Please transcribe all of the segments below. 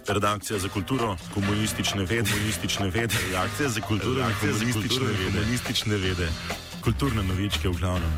Redakcija za kulturo, komunistične vede. Redakcija za kulturo in komunistične vede. Kulturne novičke v glavnem.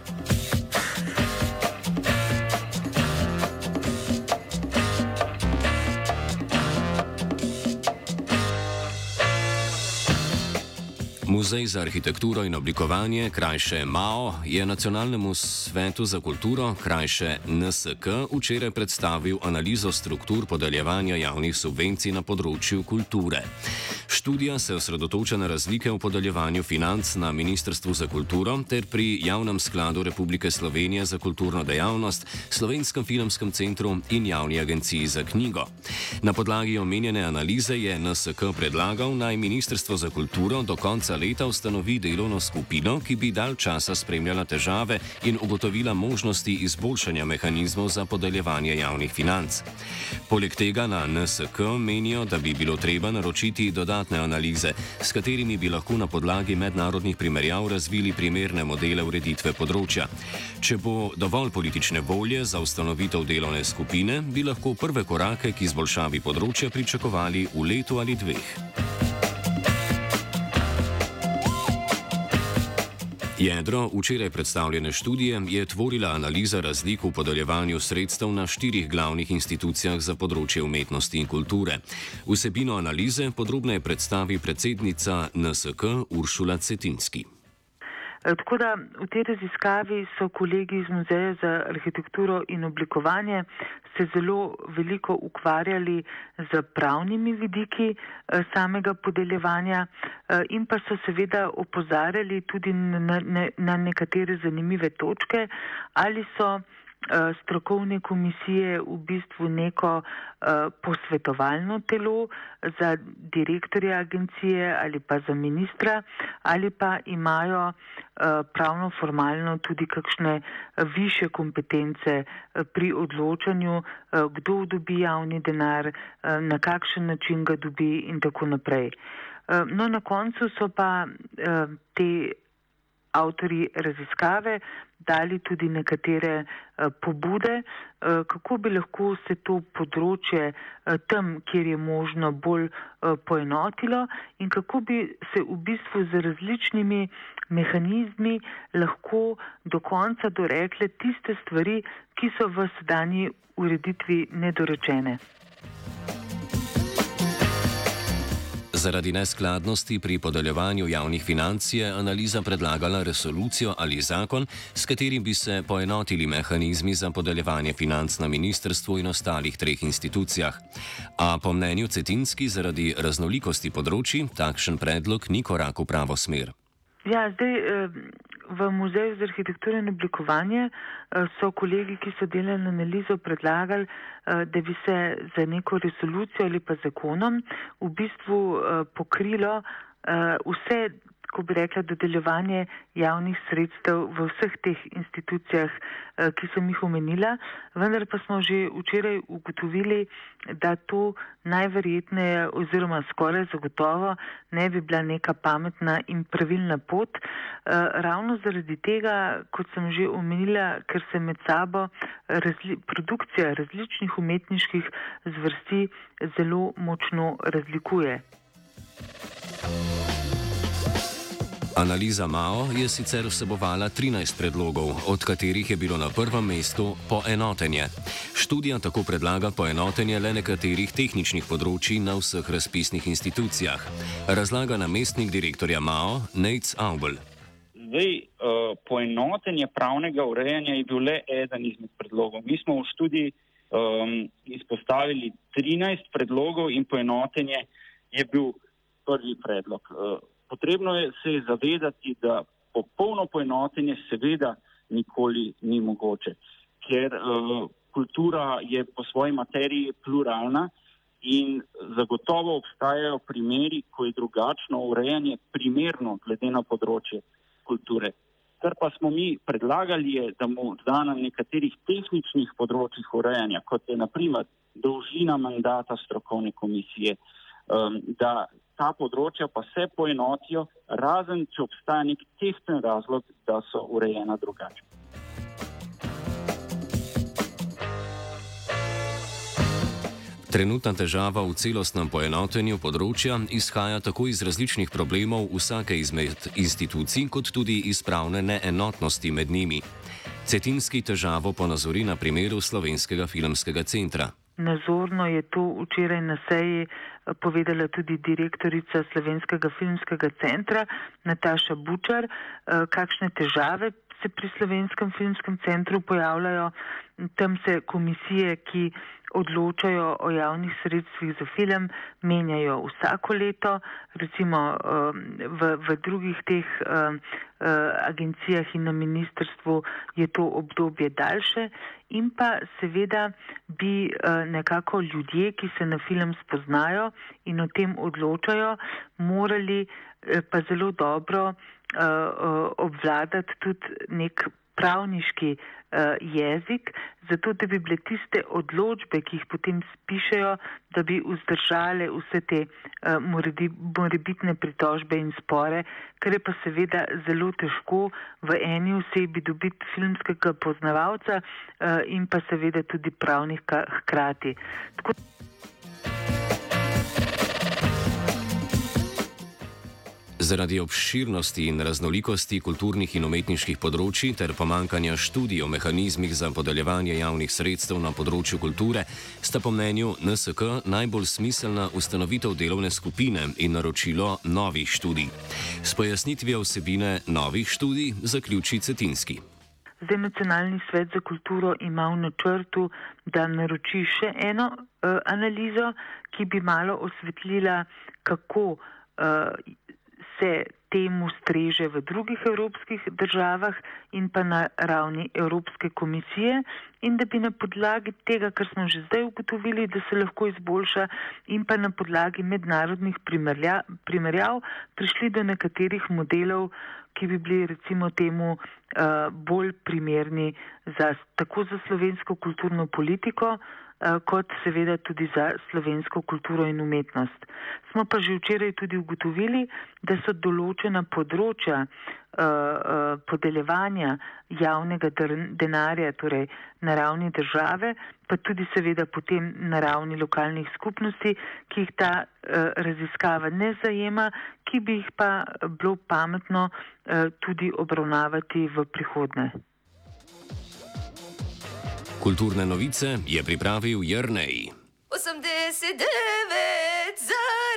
Muzej za arhitekturo in oblikovanje, krajše MAO, je Nacionalnemu svetu za kulturo, krajše NSK, včeraj predstavil analizo struktur podeljevanja javnih subvencij na področju kulture. Študija se osredotoča na razlike v podeljevanju financ na Ministrstvu za kulturo ter pri Javnem skladu Republike Slovenije za kulturno dejavnost, Slovenskem filmskem centru in Javni agenciji za knjigo. Na podlagi omenjene analize je NSK predlagal, naj Ministrstvo za kulturo do konca leta ustanovi delovno skupino, ki bi dalj časa spremljala težave in ugotovila možnosti izboljšanja mehanizmov za podeljevanje javnih financ. Poleg tega na NSK menijo, da bi bilo treba naročiti dodatne analize, s katerimi bi lahko na podlagi mednarodnih primerjav razvili primerne modele ureditve področja. Če bo dovolj politične volje za ustanovitev delovne skupine, bi lahko prve korake k izboljšavi področja pričakovali v letu ali dveh. Jedro včeraj predstavljene študije je tvorila analiza razlik v podeljevanju sredstev na 4 glavnih institucijah za področje umetnosti in kulture. Vsebino analize podrobneje predstavi predsednica NSK Uršula Cetinski. Tako da v tej raziskavi so kolegi iz Muzeja za arhitekturo in oblikovanje se zelo veliko ukvarjali z pravnimi vidiki samega podeljevanja in pa so seveda opozarjali tudi na nekatere zanimive točke, ali so strokovne komisije v bistvu neko posvetovalno telo za direktorja agencije ali pa za ministra, ali pa imajo pravno formalno tudi kakšne više kompetence pri odločanju, kdo dobi javni denar, na kakšen način ga dobi in tako naprej. No, na koncu so pa te avtorji raziskave dali tudi nekatere pobude, kako bi lahko se to področje tam, kjer je možno, bolj poenotilo in kako bi se v bistvu z različnimi mehanizmi lahko do konca dorekle tiste stvari, ki so v sedanji ureditvi nedorečene. Zaradi neskladnosti pri podeljevanju javnih financ je analiza predlagala resolucijo ali zakon, s katerim bi se poenotili mehanizmi za podeljevanje financ na ministrstvu in ostalih 3 institucijah. A po mnenju Cetinski zaradi raznolikosti področij takšen predlog ni korak v pravo smer. Ja, zdaj v Muzeju za arhitekturo in oblikovanje so kolegi, ki so delali analizo, predlagali, da bi se za neko resolucijo ali pa zakonom v bistvu pokrilo vse, ko bi rekla, dodeljevanje javnih sredstev v vseh teh institucijah, ki sem jih omenila, vendar pa smo že včeraj ugotovili, da to najverjetneje oziroma skoraj zagotovo ne bi bila neka pametna in pravilna pot. Ravno zaradi tega, kot sem že omenila, ker se med sabo produkcija različnih umetniških zvrsti zelo močno razlikuje. Analiza MAO je sicer vsebovala 13 predlogov, od katerih je bilo na prvem mestu poenotenje. Študija tako predlaga poenotenje le nekaterih tehničnih področij na vseh razpisnih institucijah. Razlaga namestnik direktorja MAO Nejc Avbelj. Zdaj, poenotenje pravnega urejanja je bil le eden izmed predlogov. Mi smo v študiji izpostavili 13 predlogov in poenotenje je bil prvi predlog. Potrebno je se zavedati, da popolno poenotenje seveda nikoli ni mogoče, ker kultura je po svoji materiji pluralna in zagotovo obstajajo primeri, ko je drugačno urejanje primerno glede na področje kulture. Kar pa smo mi predlagali je, da mu da na nekaterih tehničnih področjih urejanja, kot je na primer dolžina mandata strokovne komisije, da ta področja pa se poenotijo, razen če obstaja nek tehten razlog, da so urejena drugače. Trenutna težava v celostnem poenotenju področja izhaja tako iz različnih problemov vsake izmed institucij, kot tudi iz pravne neenotnosti med njimi. Cetinski težavo ponazori na primeru Slovenskega filmskega centra. Nazorno je to včeraj na seji povedala tudi direktorica Slovenskega filmskega centra Nataša Bučar, kakšne težave se pri Slovenskem filmskem centru pojavljajo. Tam se komisije, ki odločajo o javnih sredstvih za film, menjajo vsako leto, recimo v drugih teh agencijah in na ministrstvu je to obdobje daljše in pa seveda bi nekako ljudje, ki se na film spoznajo in o tem odločajo, morali pa zelo dobro obvladati tudi nek pravniški jezik, zato da bi bile tiste odločbe, ki jih potem spišejo, da bi vzdržale vse te morebitne pritožbe in spore, kar je pa seveda zelo težko v eni osebi dobiti filmskega poznavalca in pa seveda tudi pravnika hkrati. Zaradi obširnosti in raznolikosti kulturnih in umetniških področji ter pomankanja študij o mehanizmih za podeljevanje javnih sredstev na področju kulture sta po mnenju NSK najbolj smiselna ustanovitev delovne skupine in naročilo novih študij. S pojasnitvijo vsebine novih študij zaključi Cetinski. Zdaj Nacionalni svet za kulturo ima v načrtu, da naroči še eno analizo, ki bi malo osvetlila, kako se temu streže v drugih evropskih državah in pa na ravni Evropske komisije in da bi na podlagi tega, kar smo že zdaj ugotovili, da se lahko izboljša in pa na podlagi mednarodnih primerjav prišli do nekaterih modelov, ki bi bili recimo temu bolj primerni tako za slovensko kulturno politiko, kot seveda tudi za slovensko kulturo in umetnost. Smo pa že včeraj tudi ugotovili, da so določena področja podeljevanja javnega denarja, torej na ravni države, pa tudi seveda potem na ravni lokalnih skupnosti, ki jih ta raziskava ne zajema, ki bi jih pa bilo pametno tudi obravnavati v prihodnje. Kulturne novice je pripravil Jernej. 89